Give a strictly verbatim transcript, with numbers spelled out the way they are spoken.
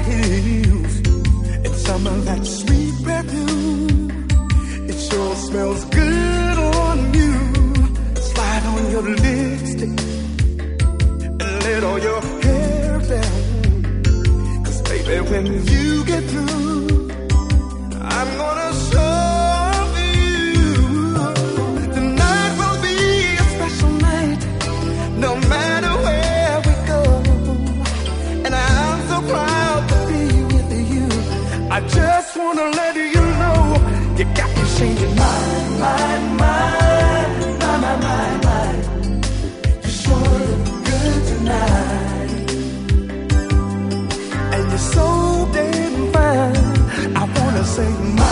heels and some of that sweet perfume. It sure smells good on you. Slide on your lipstick and let all your hair down. 'Cause baby, when you get through, I'm gonna show you. Tonight will be a special night, no matter where we go. And I'm so proud to be with you. I just wanna let you know, you got me singing my, my, my, my, my, my, my. You sure look good tonight, and you're so damn fine. I wanna say my